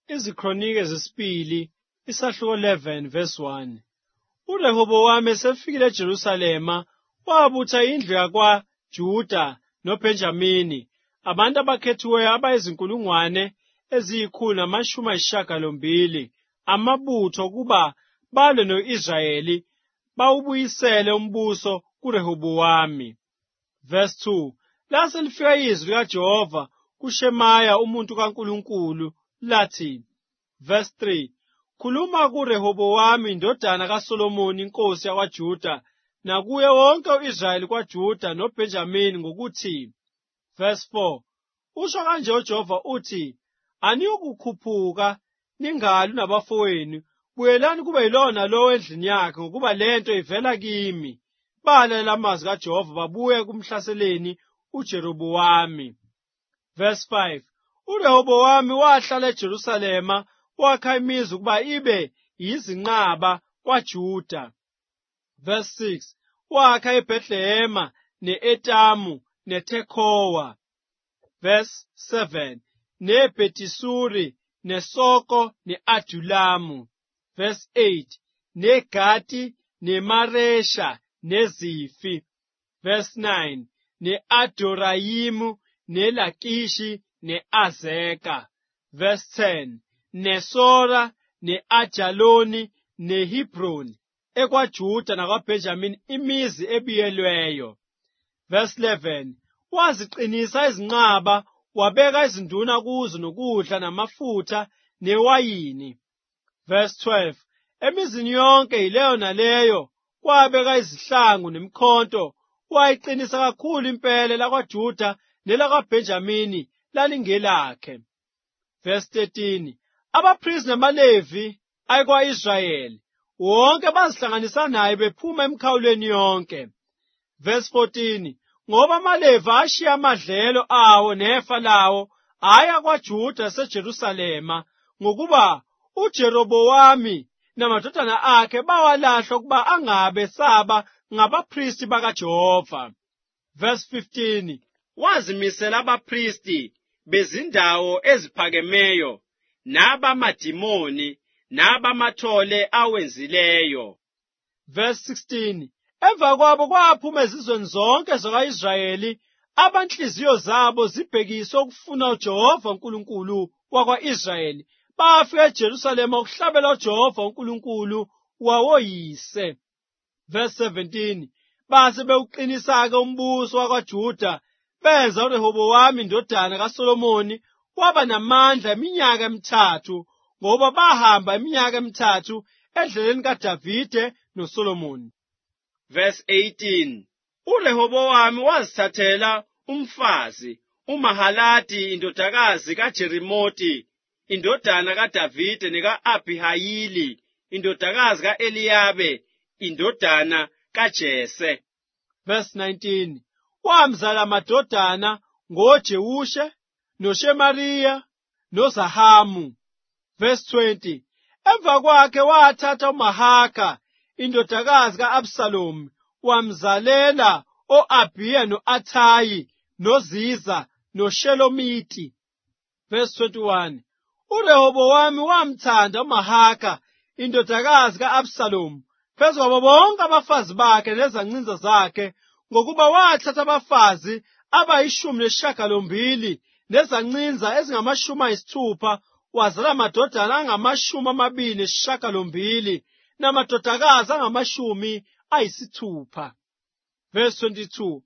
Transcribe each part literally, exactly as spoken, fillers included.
Izikronike zesibili, isahluko eleven verse one. uRehobowami esefikile eJerusalema, wabutha indlu yakwaJuda noBenjamini, abantu abakhethiweyo abayizinkulungwane eziyikhulu namashumi ayisishiyagalombili, amabutho kuba balwe no-Israyeli, bawubuyisele umbuso kuRehobowami. Verse two. Lase lifika izwi likaJehova kuShemaya umuntu kaNkulunkulu lathi. Verse three. Khuluma kuRehobowami indodana kaSolomoni inkosi yakwaJuda nakuye wonke u-Israyeli kwaJuda noBenjamini ngokuthi. Verse four. Usho kanje uJehova uthi, aniyokukhuphuka ningali nabafowenu, buyelani kube yilona lowo endlini yakhe, ngokuba lento ivela kimi. Balalela amazwi kaJehova babuye kumhlaseleni uJerobowami. Verse five. uRehobowami wahlala eJerusalema, wakha imizi ukuba ibe yizinqaba kwaJuda. Verse six. Wakha iBhethlehema ne-Etamu neTekhowa. Verse seven. neBhetisuri neSoko ne-Adulamu. Verse eight. neGati neMaresha neZifi. Verse nine. ne-Adorayimu neLakishi ne-Azeka. Verse ten. neSora ne-Ajaloni neHebhroni, ekwaJuda nakwaBenjamini imizi ebiyelweyo. Verse eleven. Waziqinisa izinqaba, wabeka izinduna kuzo nokudla namafutha newayini. Verse twelve. Emizini yonke yileyo naleyo wabeka izihlangu nemikhonto, wayiqinisa kakhulu impela lakwaJuda nelakwaBenjamini lalingelakhe. Verse thirteen. Abaphristi namaLevi ayekwa-Israyeli wonke bazihlanganisa naye bephuma emikhawulweni yonke. Verse fourteen. Ngoba amaLevi ashiya amadlelo awo nefa lawo aya kwaJuda aseJerusalema, ngokuba uJerobowami namadodana akhe bawalahla ukuba angabe saba ngabaphristi bakaJehova. Verse fifteen. Wazimisela abaphristi bezindawo eziphakemeyo nabamadimoni nabamathole awenzileyo. Verse sixteen. Emva kwabo kwaphuma ezizweni zonke zaka-Israyeli abanhliziyo zabo zibhekiswe ukufuna uJehova uNkulunkulu wakwa-Israyeli, bafika eJerusalema ukuhlabela uJehova uNkulunkulu wawoyise. Verse seventeen. Base bewuqinisa-ke umbuso wakwaJuda, benza uRehobowami indodana kaSolomoni waba namandla iminyaka emithathu, ngoba bahamba iminyaka emithathu endleleni kaDavide noSolomoni. Verse eighteen. uRehobowami wazithathela umfazi uMahalati indodakazi kaJerimoti indodana kaDavide nika-Abhihayili indodakazi ka-Eliyabe indodana kaJese. Verse nineteen. Wamzala amadodana ngoJewushe noShemariya noZahamu. Verse twenty. Emva kwakhe wathatha uMahakha indodakazi ka-Absalomu, wamzalela o-Abhiya no-Athayi noZiza noShelomiti. Verse twenty-one. uRehobowami wamthanda uMahakha indodakazi ka-Absalomu phezu kwabo bonke abafazi bakhe nezancinza zakhe, ngokuba wathatha abafazi abayishumi nesishiyagalombili nezancinza ezingamashumi ayisithupha, wazala amadodana angamashumi amabili nesishiyagalombili namadodakazi angamashumi ayisithupha. Verse twenty-two.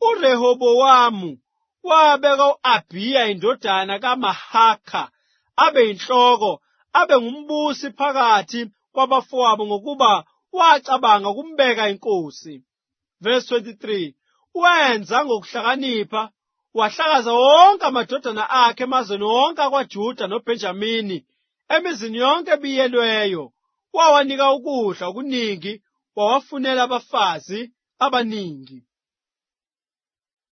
uRehobowami wabeka u-Abhiya indodana kaMahakha abe yinhloko, abe ngumbusi phakathi kwabafowabo, ngokuba wacabanga ukumbeka inkosi. Verse twenty-three. Wenza ngokuhlakanipha, wahlakaza wonke amadodana akhe emazweni wonke akwaJuda noBenjamini, emizini yonke ebiyelweyo. Wawanika ukudla okuningi, wawafunela abafazi abaningi.